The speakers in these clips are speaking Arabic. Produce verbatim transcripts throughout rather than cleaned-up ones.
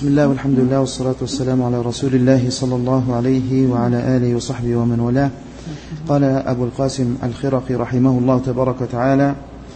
بسم الله والحمد لله والصلاة والسلام على رسول الله صلى الله عليه وعلى آله وصحبه ومن والاه. قال أبو القاسم الخرقي رحمه الله تبارك وتعالى: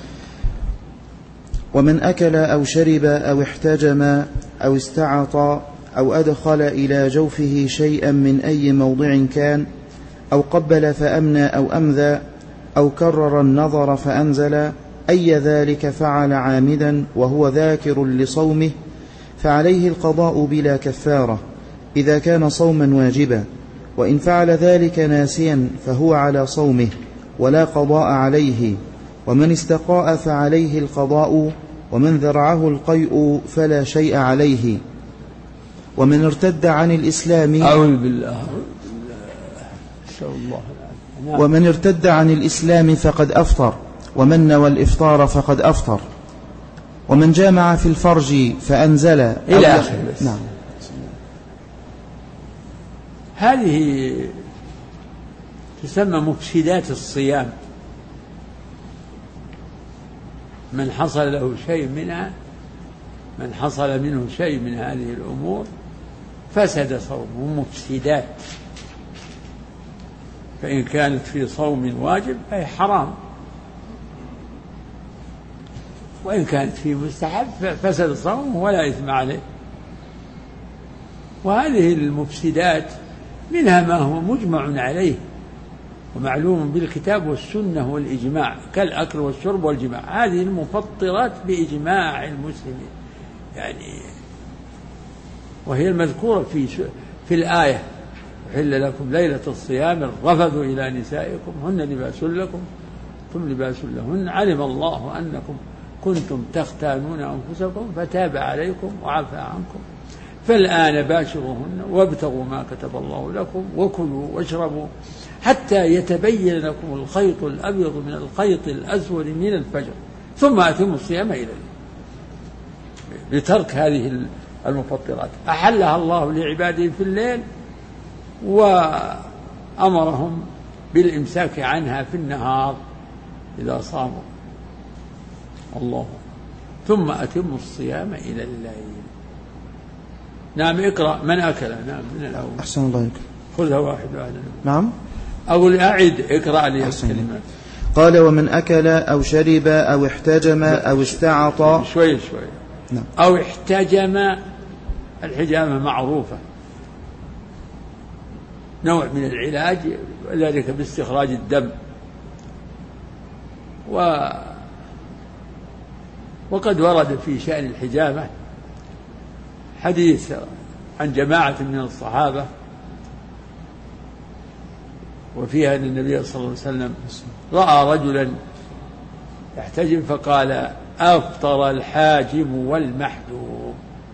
ومن أكل أو شرب أو احتجم أو استعطى أو أدخل إلى جوفه شيئا من أي موضع كان، أو قبل فأمنى أو أمذى، أو كرر النظر فأنزل، أي ذلك فعل عامدا وهو ذاكر لصومه، فعليه القضاء بلا كفارة إذا كان صوما واجبا، وإن فعل ذلك ناسيا فهو على صومه ولا قضاء عليه، ومن استقاء فعليه القضاء، ومن ذرعه القيء فلا شيء عليه. ومن ارتد عن الإسلام أعوذ بالله ومن ارتد عن الإسلام فقد أفطر، ومن نوى الإفطار فقد أفطر. ومن جامع في الفرج فأنزل إلى آخر. نعم. هذه تسمى مفسدات الصيام. من حصل له شيء منها من حصل منه شيء من هذه الأمور فسد صومه. مفسدات، فإن كانت في صوم واجب أي حرام، وإن كانت في مستحب فسد صومه ولا إثم عليه. وهذه المفسدات منها ما هو مجمع عليه ومعلوم بالكتاب والسنة والإجماع، كالأكل والشرب والجماع. هذه المفطرات بإجماع المسلمين يعني، وهي المذكورة في في الآية: أحل لكم ليلة الصيام الرفث إلى نسائكم هن لباس لكم ثم لباس لهن، علم الله أنكم كنتم تختانون أنفسكم فتاب عليكم وعفى عنكم، فالآن باشروهن وابتغوا ما كتب الله لكم وكلوا واشربوا حتى يتبين لكم الخيط الأبيض من الخيط الأسود من الفجر ثم أتموا الصيام إلى الليل. بترك هذه المفطرات أحلها الله لعباده في الليل، وأمرهم بالإمساك عنها في النهار إذا صاموا. الله ثم أتموا الصيام إلى الليل. نعم. اقرأ. من أكل. نعم من الأول. أحسن الله عليك. خذها واحد واحد. نعم. أقول أعد. اقرأ لي الكلمات. قال: ومن أكل أو شرب أو احتجم أو استعطى. شوي شوي. نعم. أو احتجم. الحجامة معروفة، نوع من العلاج، وذلك باستخراج الدم. و وقد ورد في شأن الحجامة حديث عن جماعة من الصحابة، وفيها أن النبي صلى الله عليه وسلم رأى رجلا يحتجم فقال: أفطر الحاجم والمحجوم.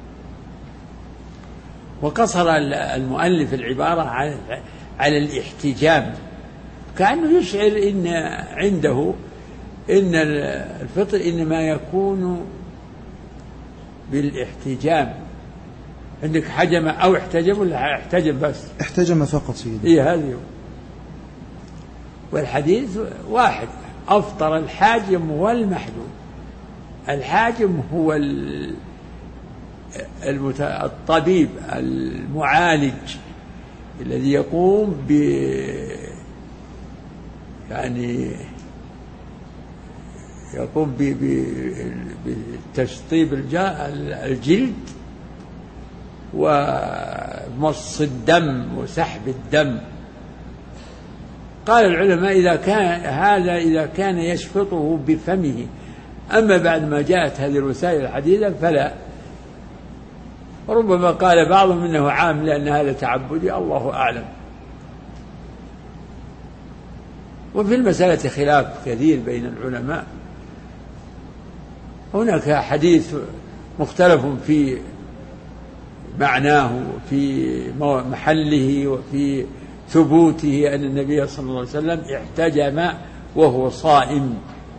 وقصر المؤلف العبارة على الاحتجام، كأنه يشعر إن عنده إن الفطر إنما يكون بالاحتجام. عندك حجم أو احتجم ولا احتجم بس؟ احتجم فقط سيدي. إيه هذه. والحديث واحد: أفطر الحاجم والمحجوم. الحاجم هو الطبيب المعالج الذي يقوم ب يعني يقوم بتشطيب الجلد ومص الدم وسحب الدم. قال العلماء: إذا كان هذا إذا كان يشفطه بفمه، أما بعد ما جاءت هذه الوسائل الحديثة فلا. وربما قال بعضهم إنه عام لأن هذا تعبدي، الله أعلم. وفي المسألة خلاف كثير بين العلماء. هناك حديث مختلف في معناه وفي محله وفي ثبوته أن النبي صلى الله عليه وسلم احتجم وهو صائم.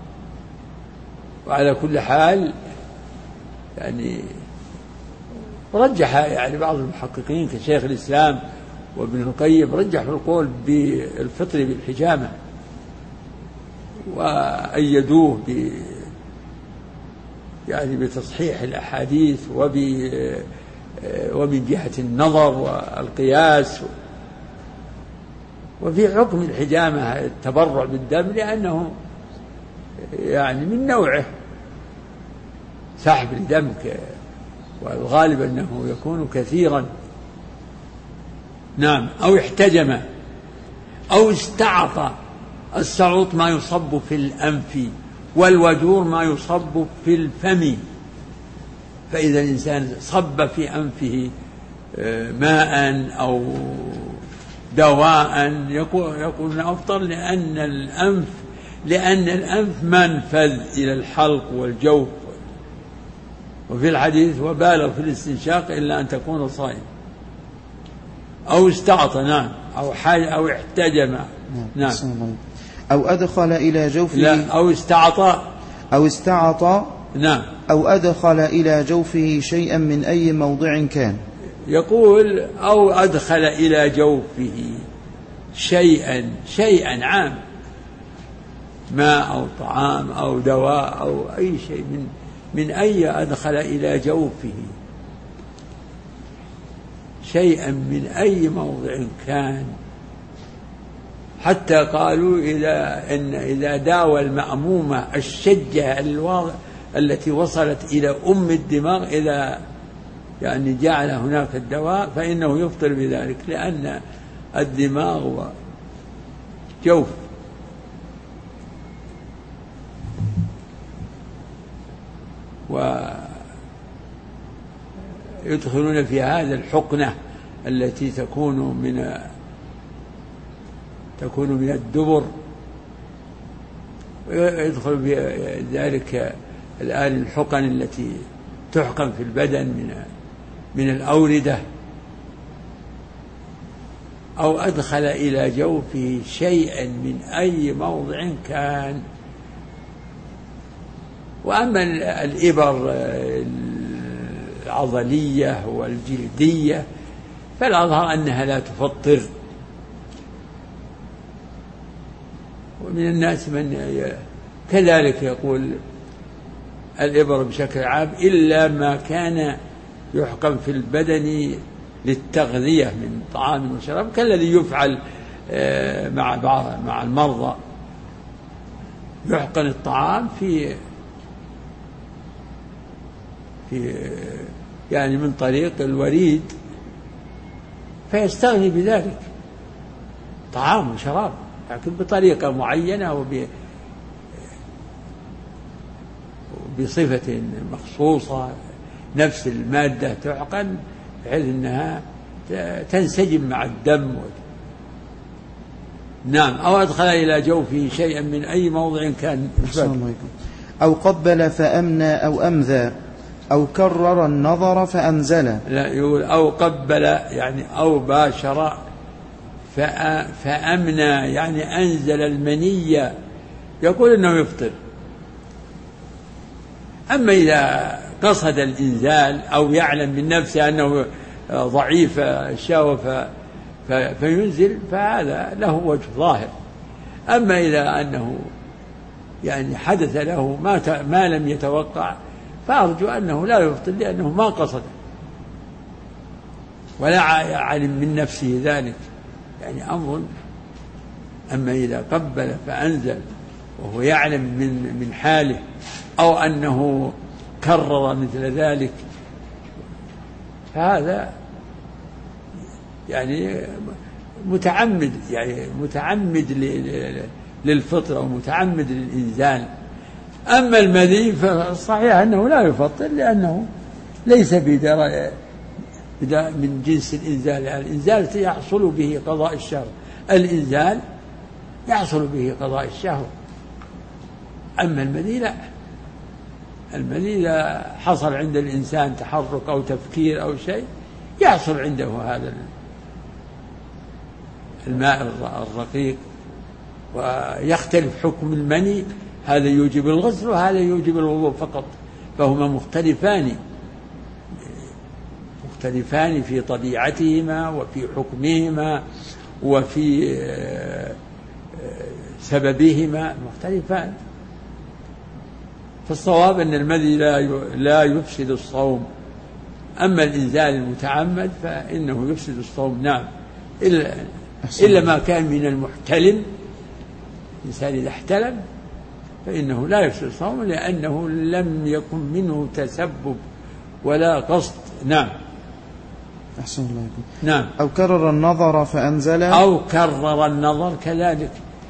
وعلى كل حال يعني رجح يعني بعض المحققين كشيخ الإسلام وابن القيم رجحوا القول بالفطر بالحجامة، وأيدوه ب يعني بتصحيح الأحاديث ومن جهة النظر والقياس. وفي حكم الحجامة التبرع بالدم لأنه يعني من نوعه سحب الدم، والغالب أنه يكون كثيرا. نعم. أو احتجم أو استعط. السعوط ما يصب في الأنف، والوجور ما يصب في الفم. فإذا الإنسان صب في أنفه ماء أو دواء يكون أفضل، لأن الأنف لأن الأنف منفذ إلى الحلق والجوف. وفي الحديث وبالغ في الاستنشاق إلا أن تكون صائم. أو استعط. نعم. أو حاجة أو احتجم. نعم. أو أدخل إلى جوفه. لا. أو استعط. أو استعط. نعم. أو أدخل إلى جوفه شيئا من أي موضع كان. يقول أو أدخل إلى جوفه شيئا شيئا عام، ماء أو طعام أو دواء أو أي شيء من من أي أدخل إلى جوفه شيئا من أي موضع كان. حتى قالوا إذا إن إذا داوى المأمومة الشجة الواضح التي وصلت إلى أم الدماغ، إذا يعني جعل هناك الدواء فإنه يفطر بذلك، لأن الدماغ جوف. ويدخلون في هذا الحقنة التي تكون من تكون من الدبر، ويدخل في ذلك الآن الحقن التي تحقن في البدن من من الأوردة. أو أدخل إلى جوفه شيئا من أي موضع كان. وأما الإبر العضلية والجلدية فالأظهر أنها لا تفطر. ومن الناس من كذلك يقول الإبر بشكل عام إلا ما كان يحكم في البدن للتغذية من طعام وشراب، كالذي يفعل مع بعض مع المرضى، يحقن الطعام في في يعني من طريق الوريد فيستغني بذلك طعام وشراب، لكن بطريقة معينة وبصفة مخصوصة، نفس المادة تحقن بحيث أنها تنسجم مع الدم. نعم. أو أدخل إلى جوفه شيئا من أي موضع كان. أو قبل فأمنى أو أمذى أو كرر النظر فأنزل. لا، يقول أو قبل يعني أو باشر فأمنى يعني أنزل المنية، يقول إنه يفطر. أما إذا قصد الإنزال أو يعلم من نفسه أنه ضعيف الشهوة فينزل فهذا له وجه ظاهر. أما إذا أنه يعني حدث له ما ما لم يتوقع فأرجو أنه لا يفطر، لأنه ما قصده ولا علم من نفسه ذلك، يعني أمر. أما إذا قبل فأنزل وهو يعلم من من حاله أو أنه كرر مثل ذلك فهذا يعني متعمد، يعني متعمد للفطر أو متعمد للإنزال. أما المذي فالصحيح أنه لا يفطر، لأنه ليس بدرجة من جنس الإنزال. يعني الإنزال يحصل به قضاء الشهوة، الإنزال يحصل به قضاء الشهوة. أما المذي لا، المذي إذا حصل عند الإنسان تحرك أو تفكير أو شيء يحصل عنده هذا الماء الرقيق، ويختلف حكم المني، هذا يوجب الغسل وهذا يوجب الوضوء فقط، فهما مختلفان مختلفان في طبيعتهما وفي حكمهما وفي سببهما مختلفان. فالصواب أن المذي لا لا يفسد الصوم أما الإنزال المتعمد فإنه يفسد الصوم. نعم. إلا, إلا ما كان من المحتلم، الإنسان إذا احتلم فإنه لا يفسد الصوم لأنه لم يكن منه تسبب ولا قصد. نعم. أحسن الله يكون. نعم. أو كرر النظر فأنزل، أو كرر النظر كذلك،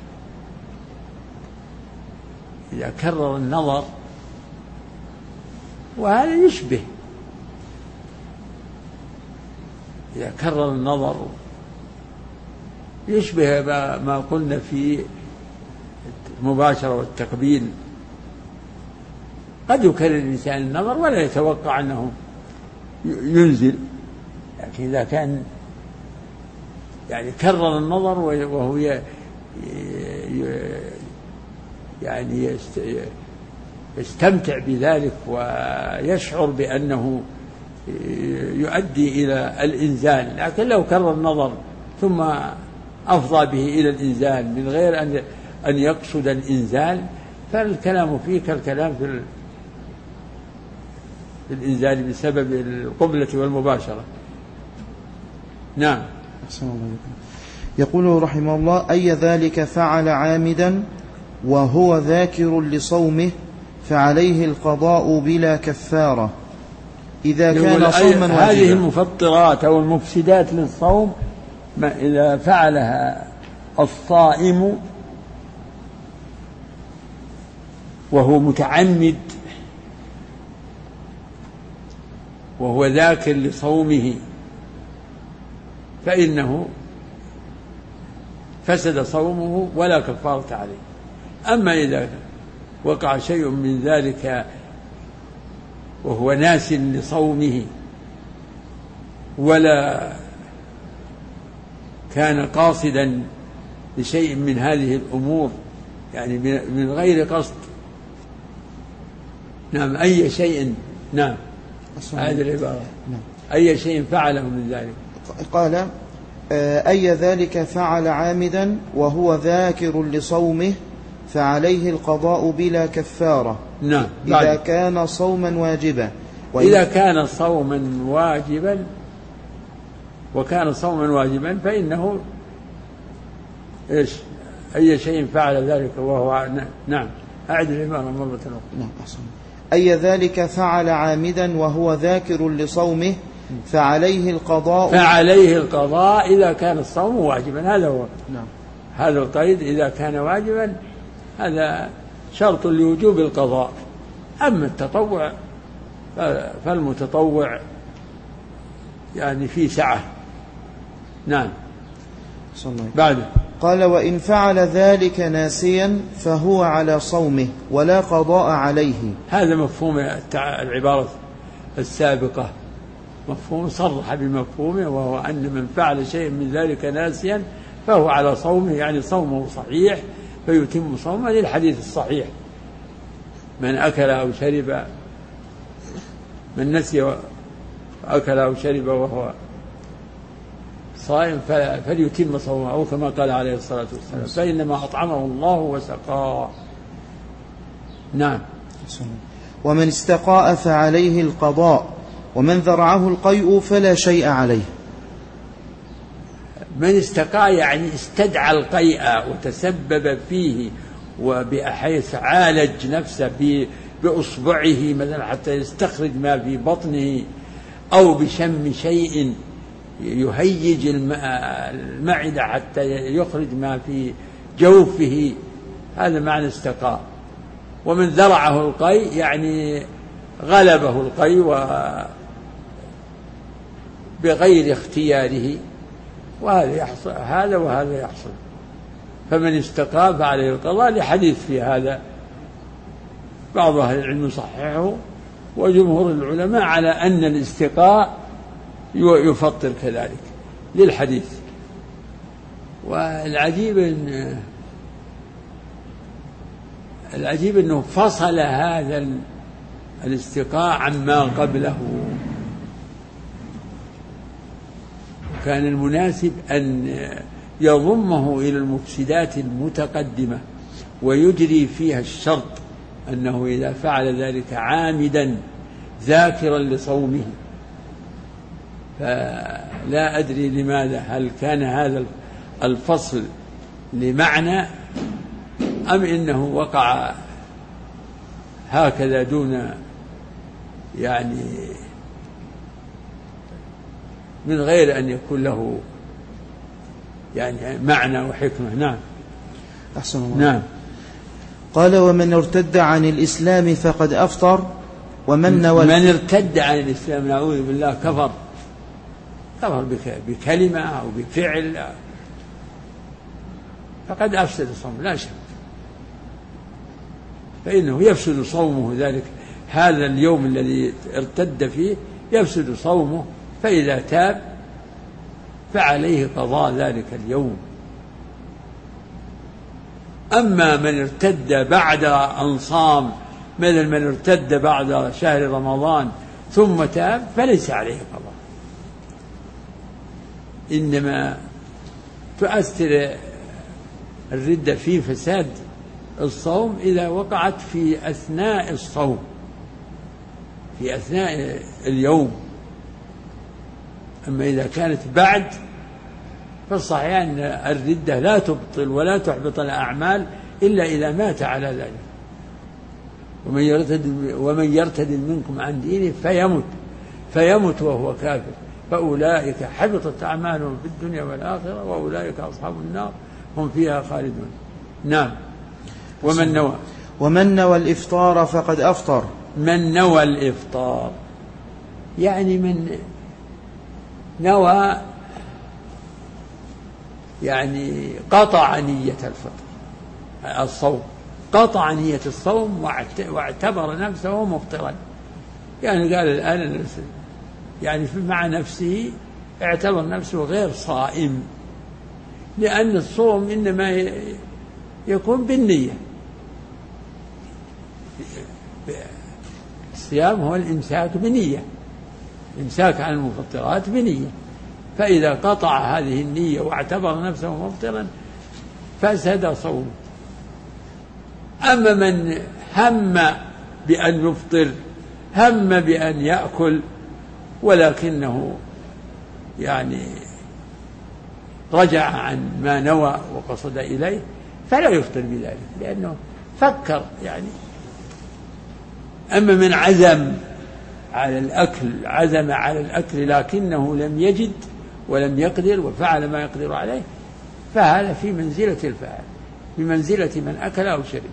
إذا كرر النظر، وهذا يشبه إذا كرر النظر يشبه ما قلنا في المباشرة والتقبيل. قد يكرر الإنسان النظر ولا يتوقع أنه ينزل، لكن إذا كان يعني كرر النظر وهو يعني يستمتع بذلك ويشعر بأنه يؤدي إلى الإنزال، لكن لو كرر النظر ثم أفضى به إلى الإنزال من غير أن أن يقصد الإنزال فالكلام فيه كالكلام في الإنزال بسبب القبلة والمباشرة. نعم. يقول رحمه الله: أي ذلك فعل عامدا وهو ذاكر لصومه فعليه القضاء بلا كفارة إذا كان صوما واجبا. هذه المفطرات أو المفسدات للصوم ما إذا فعلها الصائم وهو متعمد وهو ذاكر لصومه فإنه فسد صومه ولا كفارة عليه. أما إذا وقع شيء من ذلك وهو ناس لصومه ولا كان قاصدا لشيء من هذه الأمور، يعني من غير قصد، نعم، أي شيء، نعم، هذه العبارة، نعم. أي شيء فعله من ذلك. قال: أي ذلك فعل عامدا وهو ذاكر لصومه فعليه القضاء بلا كفارة. نعم. إذا كان صوما واجبا. إذا كان صوما واجبا وكان صوما واجبا فإنه إيش؟ أي شيء فعل ذلك وهو، نعم، أعد العبارة مرة أخرى. نعم. أي ذلك فعل عامدا وهو ذاكر لصومه فعليه القضاء فعليه القضاء إذا كان الصوم واجبا. هذا هو، نعم، هذا القيد. إذا كان واجبا هذا شرط لوجوب القضاء. أما التطوع فالمتطوع يعني في سعة. نعم. بعد قال: وإن فعل ذلك ناسيا فهو على صومه ولا قضاء عليه. هذا مفهوم العبارة السابقة، مفهوم صرح بمفهومه، وهو أن من فعل شيء من ذلك ناسيا فهو على صومه، يعني صومه صحيح فيتم صومه، للحديث الصحيح: من أكل أو شرب من نسي أكل أو شرب وهو صائم فليتم صومه، أو كما قال عليه الصلاة والسلام: فإنما أطعمه الله وسقاه. نعم. ومن استقاء فعليه القضاء ومن ذرعه القيء فلا شيء عليه. من استقاء يعني استدعى القيء وتسبب فيه، وبحيث عالج نفسه بأصبعه مثلا حتى يستخرج ما في بطنه، أو بشم شيء يهيج المعدة حتى يخرج ما في جوفه، هذا معنى استقاء. ومن ذرعه القيء يعني غلبه القيء بغير اختياره، وهذا يحصل، هذا وهذا يحصل. فمن استقاء فعليه القضاء، لحديث في هذا بعض أهل العلم صححه، وجمهور العلماء على أن الاستقاء يفطر كذلك للحديث. والعجيب إن العجيب أنه فصل هذا الاستقاء عما قبله. كان المناسب أن يضمه إلى المفسدات المتقدمة ويجري فيها الشرط أنه إذا فعل ذلك عامدا ذاكرا لصومه فلا أدري لماذا، هل كان هذا الفصل لمعنى أم إنه وقع هكذا دون يعني من غير أن يكون له يعني معنى وحكمة. نعم. أحسن الله. نعم. قال: ومن ارتد عن الإسلام فقد أفطر. ومن نوى من ارتد عن الإسلام نعوذ بالله كفر كفر بكلمة أو بفعل فقد أفسد صومه لا شك، فإنه يفسد صومه ذلك هذا اليوم الذي ارتد فيه يفسد صومه، فإذا تاب فعليه قضاء ذلك اليوم. أما من ارتد بعد أن صام مثل من ارتد بعد شهر رمضان ثم تاب فليس عليه قضاء، إنما تؤثر الردة في فساد الصوم إذا وقعت في أثناء الصوم في أثناء اليوم. أما إذا كانت بعد فالصحيح أن الردة لا تبطل ولا تحبط الأعمال إلا إذا مات على ذلك. ومن يرتد, ومن يرتد منكم عن دينه فيمت فيمت وهو كافر فأولئك حبطت أعمالهم في الدنيا والآخرة وأولئك أصحاب النار هم فيها خالدون. نعم. ومن نوى ومن نوى الإفطار فقد أفطر. من نوى الإفطار يعني من نوى يعني قطع نية الفطر الصوم، قطع نية الصوم واعتبر نفسه مفطرا، يعني قال الآن يعني مع نفسه اعتبر نفسه غير صائم، لأن الصوم إنما يكون بالنية. الصيام هو الإمساك بنية، الإمساك عن المفطرات بنية، فإذا قطع هذه النية واعتبر نفسه مفطرا فسد صومه. أما من هم بأن يفطر هم بأن يأكل ولكنه يعني رجع عن ما نوى وقصد إليه فلا يفطر بذلك لأنه فكر يعني. أما من عزم على الأكل عزم على الأكل لكنه لم يجد ولم يقدر وفعل ما يقدر عليه فهذا في منزلة الفاعل بمنزلة من أكل أو شرب.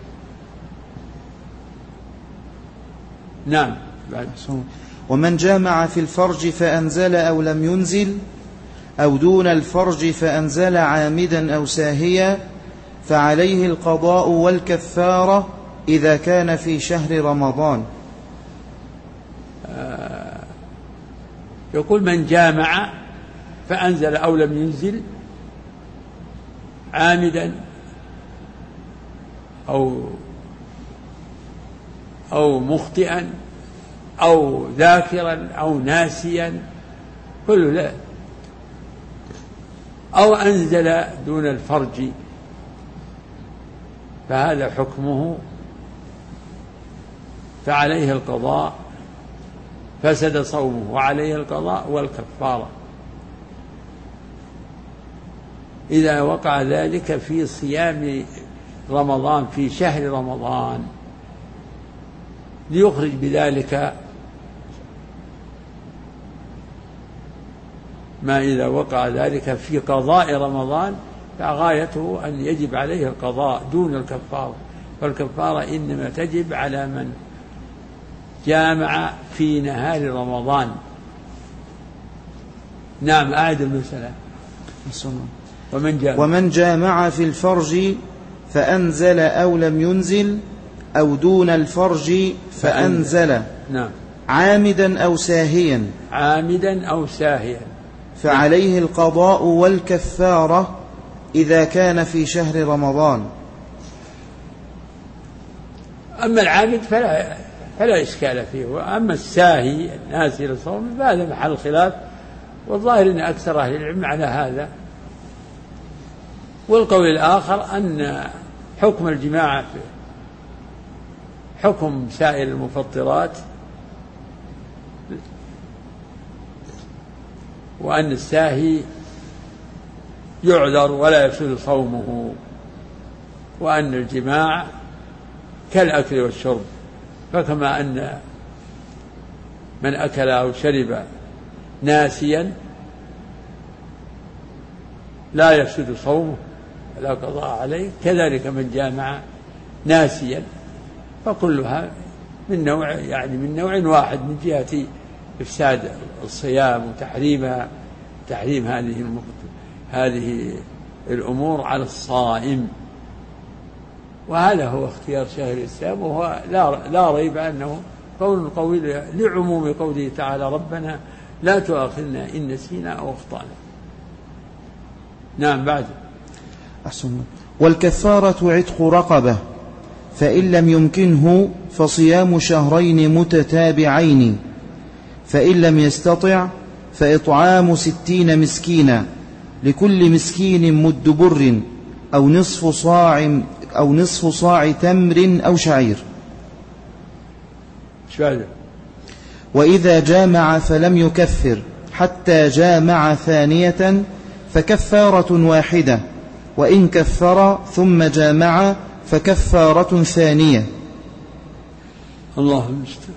نعم. ومن جامع في الفرج فأنزل أو لم ينزل أو دون الفرج فأنزل عامدا أو ساهيا فعليه القضاء والكفارة إذا كان في شهر رمضان. آه يقول من جامع فأنزل أو لم ينزل عامدا أو أو مخطئا أو ذاكرا أو ناسيا كله لا، أو أنزل دون الفرج فهذا حكمه فعليه القضاء فسد صومه وعليه القضاء والكفارة إذا وقع ذلك في صيام رمضان في شهر رمضان ليخرج بذلك ما إذا وقع ذلك في قضاء رمضان فغايته أن يجب عليه القضاء دون الكفارة، فالكفارة إنما تجب على من جامع في نهار رمضان. نعم. أعد المسألة. ومن جامع, ومن جامع في الفرج فأنزل أو لم ينزل أو دون الفرج فأنزل نعم. عامدا أو ساهيا عامدا أو ساهيا فعليه القضاء والكفارة إذا كان في شهر رمضان. أما العامد فلا, فلا إشكال فيه، وأما الساهي الناسي للصوم فهذا محل خلاف، والظاهر أن أكثر أهل العلم على هذا. والقول الآخر أن حكم الجماعة حكم سائر المفطرات وأن الساهي يعذر ولا يفسد صومه، وأن الجماع كالأكل والشرب، فكما أن من أكل أو شرب ناسيا لا يفسد صومه ولا قضاء عليه، كذلك من جامع ناسيا، فكلها من نوع يعني من نوع واحد من جهة إفساد الصيام وتحريمها، تحريم هذه هذه الأمور على الصائم. وهذا هو اختيار شيخ الإسلام، وهو لا, لا ريب أنه قول قوي لعموم قوله تعالى ربنا لا تؤاخذنا إن نسينا أو أخطأنا. نعم. بعد أحسن. والكفارة عتق رقبة، فإن لم يمكنه فصيام شهرين متتابعين، فإن لم يستطع فإطعام ستين مسكينا، لكل مسكين مد بر أو نصف صاع أو نصف صاع تمر أو شعير. شعير. وإذا جامع فلم يكفر حتى جامع ثانية فكفارة واحدة، وإن كفر ثم جامع فكفارة ثانية. الله المستعان.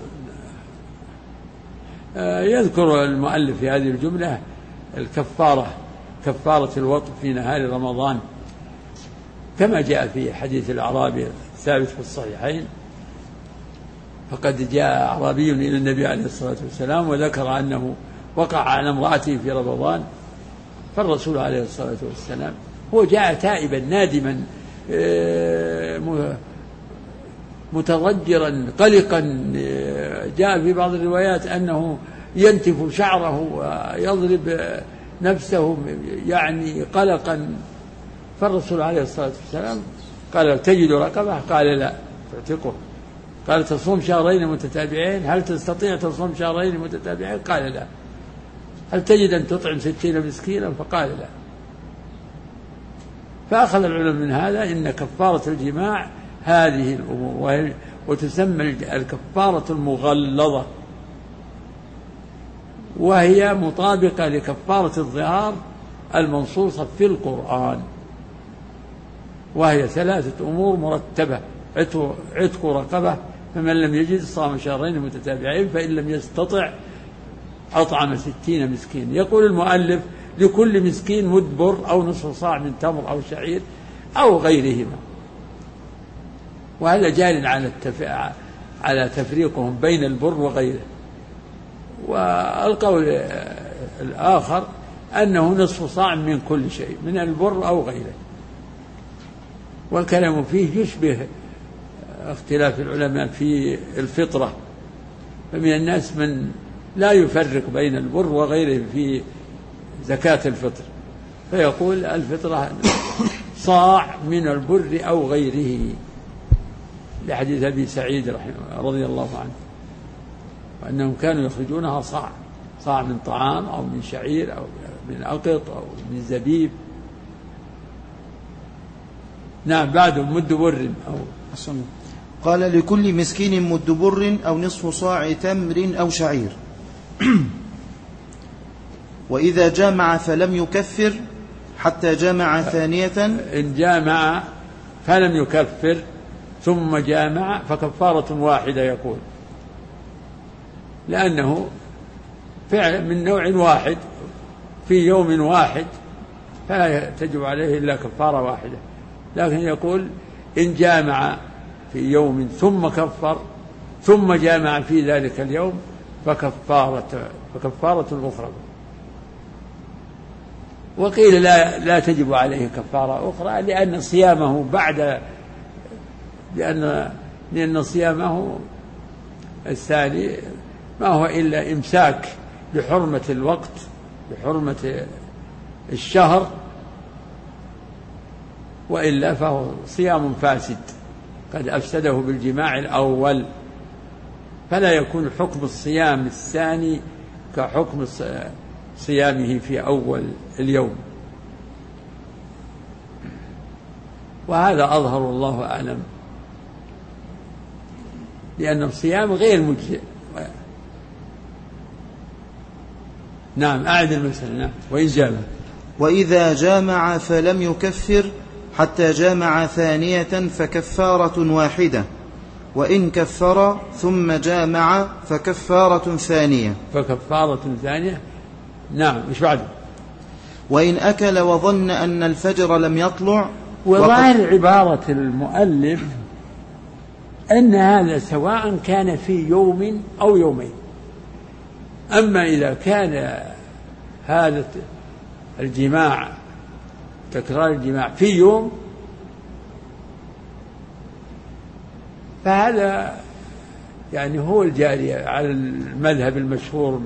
يذكر المؤلف في هذه الجملة الكفارة، كفارة الوطء في نهار رمضان، كما جاء في حديث الأعرابي الثابت في الصحيحين. فقد جاء أعرابي إلى النبي عليه الصلاة والسلام وذكر أنه وقع على امرأته في رمضان، فالرسول عليه الصلاة والسلام هو جاء تائبا نادما متضجرا قلقا، جاء في بعض الروايات أنه ينتف شعره ويضرب نفسه يعني قلقا. فالرسول عليه الصلاة والسلام قال تجد رقبة؟ قال لا. تعتقه؟ قال تصوم شهرين متتابعين؟ هل تستطيع تصوم شهرين متتابعين؟ قال لا. هل تجد أن تطعم ستين مسكينا؟ فقال لا. فأخذ العلم من هذا إن كفارة الجماع هذه الأمور، وتسمى الكفارة المغلظة، وهي مطابقة لكفارة الظهار المنصوصة في القرآن، وهي ثلاثة أمور مرتبة: عتق رقبة، فمن لم يجد صام شهرين متتابعين، فإن لم يستطع أطعم ستين مسكين. يقول المؤلف لكل مسكين مد بر أو نصف صاع من تمر أو شعير أو غيرهما، وهذا جار على التف... على تفريقهم بين البر وغيره. والقول الآخر أنه نصف صاع من كل شيء من البر أو غيره، والكلام فيه يشبه اختلاف العلماء في الفطرة، فمن الناس من لا يفرق بين البر وغيره في زكاة الفطر، فيقول الفطرة صاع من البر أو غيره، لحديث أبي سعيد رضي الله عنه وأنهم كانوا يخرجونها صاع، صاع من طعام أو من شعير أو من أقط أو من زبيب. نعم. بعد مد بر أو قال لكل مسكين مد بر أو نصف صاع تمر أو شعير. وإذا جامع فلم يكفر حتى جامع ثانية، إن جامع فلم يكفر ثم جامع فكفارة واحدة، يقول لأنه فعل من نوع واحد في يوم واحد فلا تجب عليه إلا كفارة واحدة. لكن يقول إن جامع في يوم ثم كفر ثم جامع في ذلك اليوم فكفارة فكفارة أخرى. وقيل لا لا تجب عليه كفارة أخرى لأن صيامه بعد لأن لأن صيامه الثاني ما هو إلا إمساك بحرمة الوقت بحرمة الشهر، وإلا فهو صيام فاسد قد أفسده بالجماع الأول، فلا يكون حكم الصيام الثاني كحكم صيامه في أول اليوم. وهذا أظهر الله أعلم، لأن الصيام غير مجزئ. نعم أعد المثل. نعم. وإن جامع وإذا جامع فلم يكفر حتى جامع ثانية فكفارة واحدة، وإن كفر ثم جامع فكفارة ثانية فكفارة ثانية. نعم. مش بعده؟ وإن أكل وظن أن الفجر لم يطلع. وظاهر عبارة المؤلف أن هذا سواء كان في يوم أو يومين. أما إذا كان هذا الجماع تكرار الجماع في يوم فهذا يعني هو الجاري على المذهب المشهور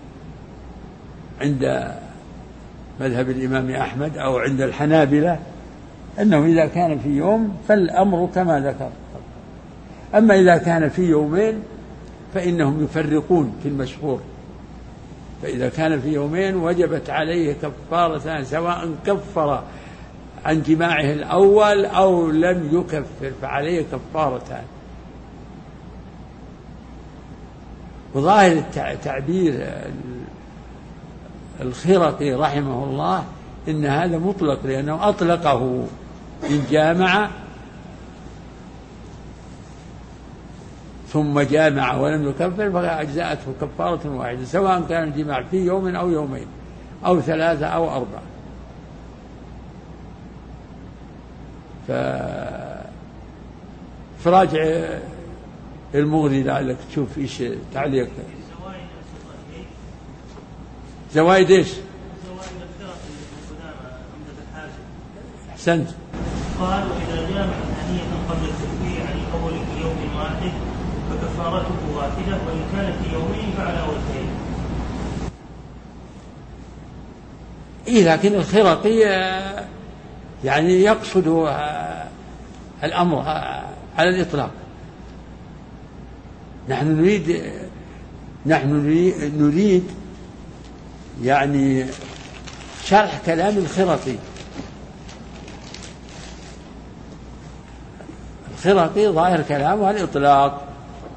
عند مذهب الإمام أحمد أو عند الحنابلة، أنه إذا كان في يوم فالأمر كما ذكر. أما إذا كان في يومين فإنهم يفرقون في المشهور، فإذا كان في يومين وجبت عليه كفارة سواء كفر عن جماعه الأول أو لم يكفر فعليه كفارتان. وظاهر تعبير الخرقي رحمه الله إن هذا مطلق، لأنه أطلقه إن جامع ثم جامع ولم يكفر فأجزأته كفارة واحدة سواء كان الجماع في يوم أو يومين أو ثلاثة أو أربعة. فراجع المغني لعلك تشوف إيش تعليق. زوايد إيش؟ زوايد الفرق القدامى عمدة الحاجة. أحسنت. قال وإذا جامع ثانية قبل التكبير عن الأول في يوم واحد فكفارته واحدة، وإن كان في يومين فعلى وجهين. إيه لكن الخرقي يعني يقصد الأمر على الإطلاق. نحن نريد نحن نريد يعني شرح كلام الخرقي. الخرقي ظاهر كلامه على الإطلاق،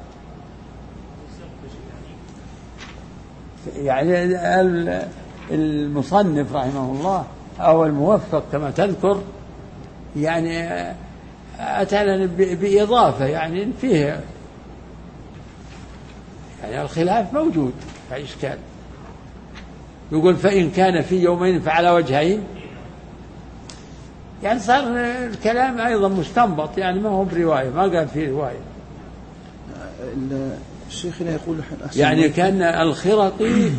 يعني المصنف رحمه الله أو الموفق كما تذكر يعني أتانا بإضافة يعني فيه يعني الخلاف موجود في إشكال. يقول فإن كان في يومين فعلى وجهين، يعني صار الكلام أيضا مستنبط، يعني ما هو برواية، ما قال فيه رواية. الشيخنا يقول يعني كان الخرقي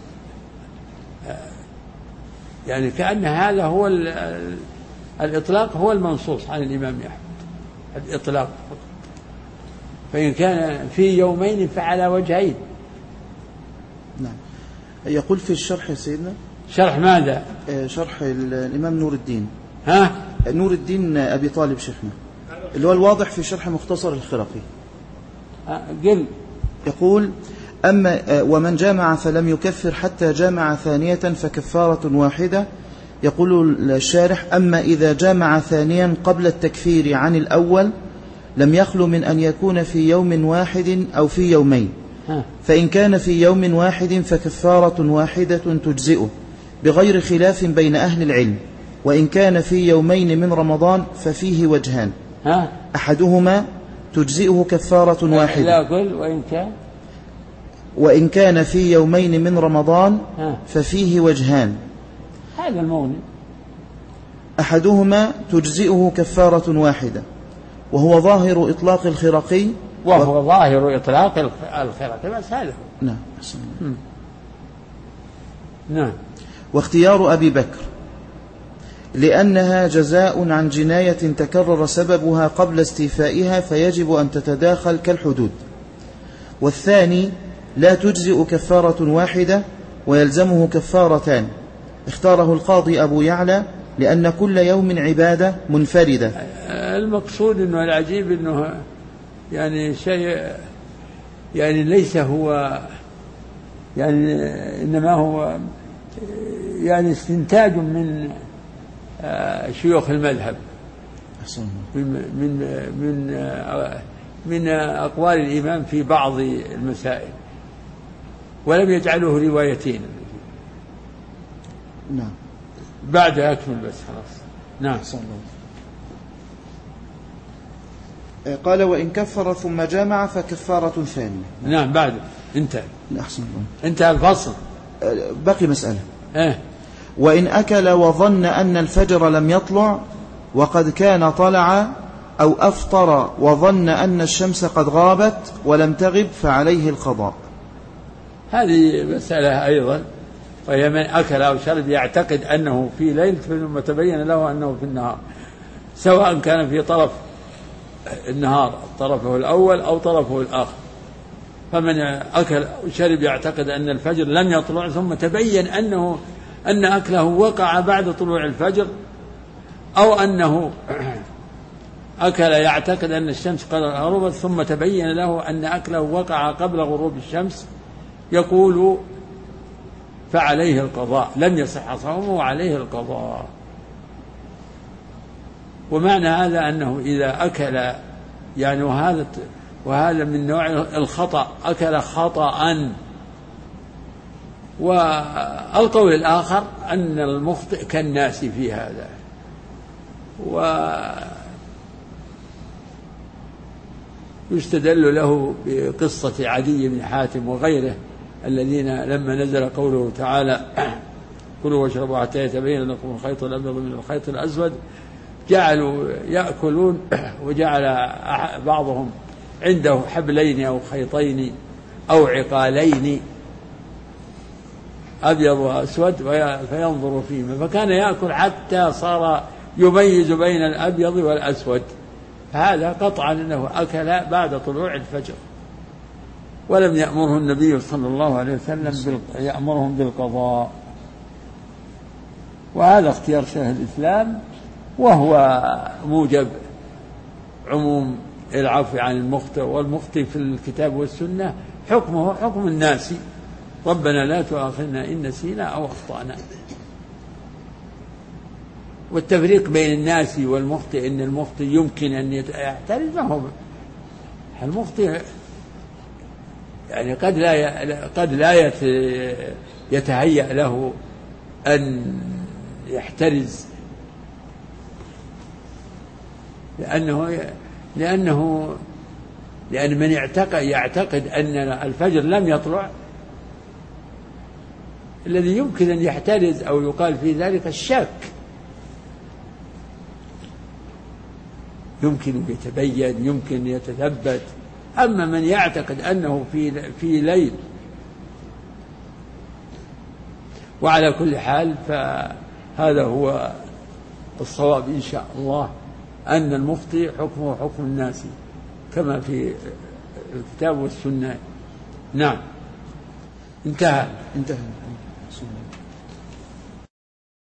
يعني كأن هذا هو الإطلاق هو المنصوص عن الإمام أحمد، الإطلاق. فإن كان في يومين فعلى وجهين. نعم. يقول في الشرح سيدنا. شرح ماذا؟ شرح الإمام نور الدين. ها؟ نور الدين أبي طالب شيخنا، اللي هو الواضح في شرح مختصر الخرقي. قل. يقول أما ومن جامع فلم يكفر حتى جامع ثانية فكفارة واحدة. يقول الشارح أما إذا جامع ثانيا قبل التكفير عن الأول لم يخلو من أن يكون في يوم واحد أو في يومين، فإن كان في يوم واحد فكفارة واحدة تجزئه بغير خلاف بين أهل العلم، وإن كان في يومين من رمضان ففيه وجهان أحدهما تجزئه كفارة واحدة. لا قل وإن كان وإن كان في يومين من رمضان ففيه وجهان هذا المغني أحدهما تجزئه كفارة واحدة، وهو ظاهر إطلاق الخرقي. وهو و... ظاهر إطلاق الخرقي بس هذا. نعم. نعم. واختيار أبي بكر لأنها جزاء عن جناية تكرر سببها قبل استيفائها فيجب أن تتداخل كالحدود. والثاني لا تجزئ كفارة واحدة ويلزمه كفارتان، اختاره القاضي أبو يعلى لأن كل يوم عبادة منفردة. المقصود أنه العجيب أنه يعني شيء يعني ليس هو يعني إنما هو يعني استنتاج من شيوخ المذهب من من من من أقوال الإمام في بعض المسائل، ولم يجعله روايتين نعم بعد أكمل بس خلاص. نعم. قال وإن كفر ثم جامع فكفارة ثانية. نعم بعد انتهى. أحسن الله. انتهى الفصل. بقي مسألة. إيه؟ وإن أكل وظن أن الفجر لم يطلع وقد كان طلع، أو أفطر وظن أن الشمس قد غابت ولم تغب فعليه القضاء. هذه مسألة أيضا، وهي من أكل أو شرب يعتقد أنه في ليل ثم تبين له أنه في النهار، سواء كان في طرف النهار طرفه الأول أو طرفه الآخر. فمن أكل أو شرب يعتقد أن الفجر لم يطلع ثم تبين أنه أن أكله وقع بعد طلوع الفجر، أو أنه أكل يعتقد أن الشمس قد غربت ثم تبين له أن أكله وقع قبل غروب الشمس، يقول فعليه القضاء، لم يصح صومه وعليه القضاء. ومعنى هذا أنه إذا أكل يعني وهذا وهذا من نوع الخطأ، أكل خطأ. والقول الآخر أن المخطئ كالناس في هذا، ويستدل له بقصة عدي بن حاتم وغيره الذين لما نزل قوله تعالى كلوا واشربوا حتى يتبين لكم الخيط الأبيض من الخيط الأسود، جعلوا يأكلون وجعل بعضهم عنده حبلين أو خيطين أو عقالين أبيض وأسود فينظر فيهما، فكان يأكل حتى صار يميز بين الأبيض والأسود. هذا قطعا أنه أكل بعد طلوع الفجر، ولم يأمره النبي صلى الله عليه وسلم يأمرهم بالقضاء. وهذا اختيار شيخ الإسلام، وهو موجب عموم العفو عن المخطئ، والمخطئ في الكتاب والسنة حكمه حكم الناس، ربنا لا تؤاخذنا إن نسينا أو أخطأنا. والتفريق بين الناس والمخطئ إن المخطئ يمكن أن يعترض، ما هو المخطئ يعني قد لا قد لا يتهيأ له أن يحترز، لأنه لأنه لأن من يعتقد يعتقد أن الفجر لم يطلع، الذي يمكن أن يحترز أو يقال في ذلك الشك، يمكن يتبين يمكن يتثبت. أما من يعتقد أنه في في ليل، وعلى كل حال فهذا هو الصواب إن شاء الله، أن المخطئ حكمه حكم الناس كما في الكتاب والسنة. نعم. انتهى انتهى